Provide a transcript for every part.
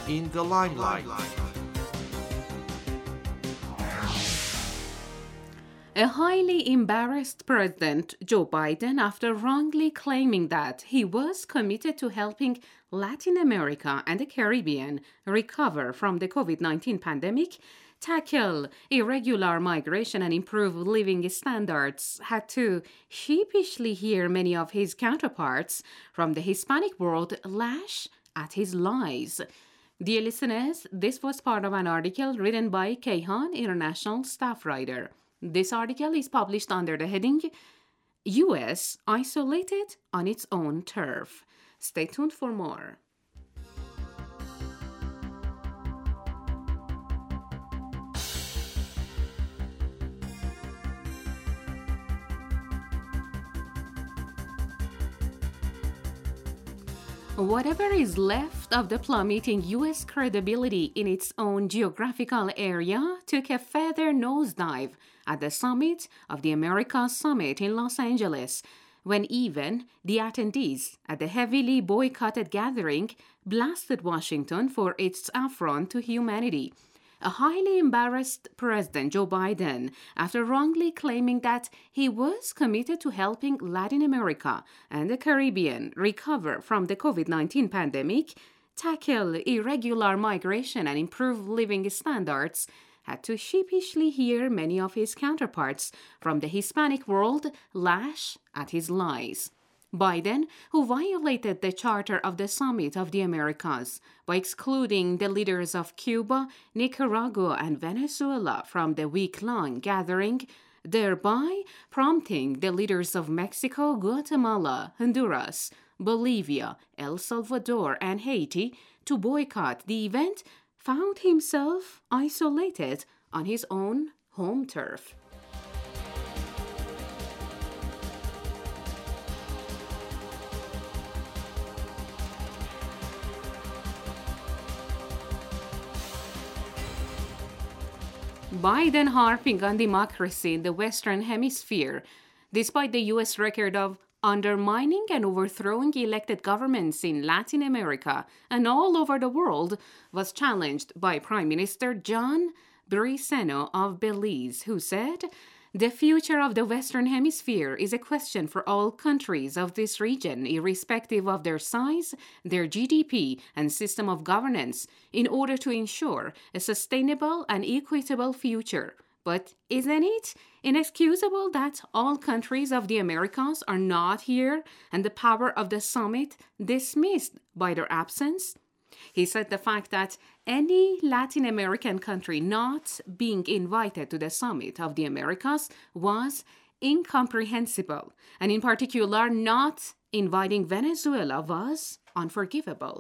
in the limelight. A highly embarrassed President Joe Biden, after wrongly claiming that he was committed to helping Latin America and the Caribbean recover from the COVID-19 pandemic, tackle irregular migration and improve living standards, had to sheepishly hear many of his counterparts from the Hispanic world lash at his lies. Dear listeners, this was part of an article written by Kayhan, international staff writer. This article is published under the heading U.S. Isolated on its own turf. Stay tuned for more. Whatever is left of the plummeting U.S. credibility in its own geographical area took a further nosedive at the summit of the Americas Summit in Los Angeles, when even the attendees at the heavily boycotted gathering blasted Washington for its affront to humanity. A highly embarrassed President Joe Biden, after wrongly claiming that he was committed to helping Latin America and the Caribbean recover from the COVID-19 pandemic, tackle irregular migration and improve living standards, had to sheepishly hear many of his counterparts from the Hispanic world lash at his lies. Biden, who violated the charter of the Summit of the Americas by excluding the leaders of Cuba, Nicaragua, and Venezuela from the week-long gathering, thereby prompting the leaders of Mexico, Guatemala, Honduras, Bolivia, El Salvador, and Haiti to boycott the event, found himself isolated on his own home turf. Biden harping on democracy in the Western Hemisphere, despite the U.S. record of undermining and overthrowing elected governments in Latin America and all over the world, was challenged by Prime Minister John Briceño of Belize, who said, "The future of the Western Hemisphere is a question for all countries of this region, irrespective of their size, their GDP, and system of governance, in order to ensure a sustainable and equitable future. But isn't it inexcusable that all countries of the Americas are not here and the power of the summit dismissed by their absence?" He said the fact that any Latin American country not being invited to the summit of the Americas was incomprehensible, and in particular not inviting Venezuela was unforgivable.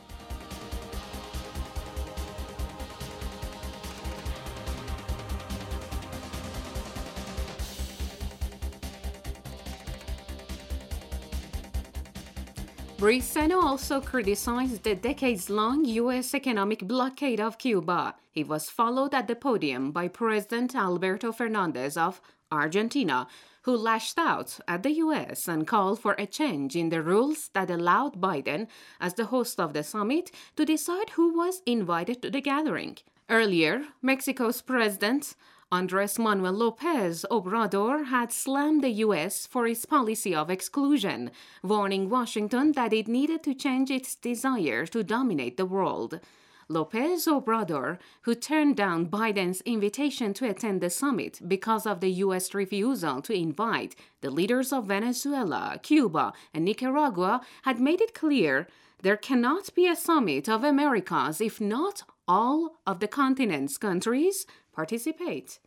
Briceño also criticized the decades-long U.S. economic blockade of Cuba. He was followed at the podium by President Alberto Fernandez of Argentina, who lashed out at the U.S. and called for a change in the rules that allowed Biden, as the host of the summit, to decide who was invited to the gathering. Earlier, Mexico's President Andrés Manuel López Obrador had slammed the U.S. for its policy of exclusion, warning Washington that it needed to change its desire to dominate the world. López Obrador, who turned down Biden's invitation to attend the summit because of the U.S. refusal to invite the leaders of Venezuela, Cuba, and Nicaragua, had made it clear there cannot be a summit of Americas if not all of the continent's countries participate.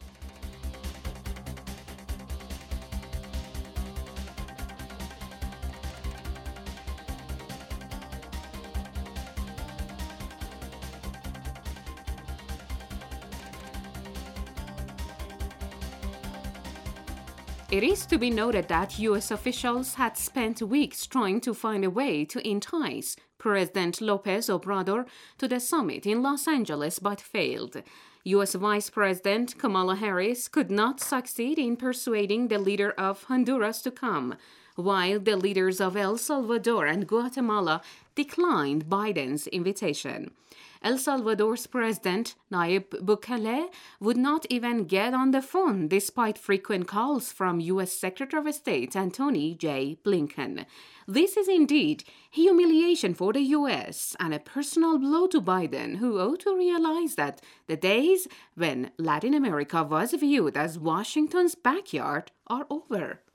It is to be noted that U.S. officials had spent weeks trying to find a way to entice President López Obrador to the summit in Los Angeles but failed. U.S. Vice President Kamala Harris could not succeed in persuading the leader of Honduras to come. while the leaders of El Salvador and Guatemala declined Biden's invitation. El Salvador's president, Nayib Bukele, would not even get on the phone despite frequent calls from U.S. Secretary of State Antony J. Blinken. This is indeed humiliation for the U.S. and a personal blow to Biden, who ought to realize that the days when Latin America was viewed as Washington's backyard are over.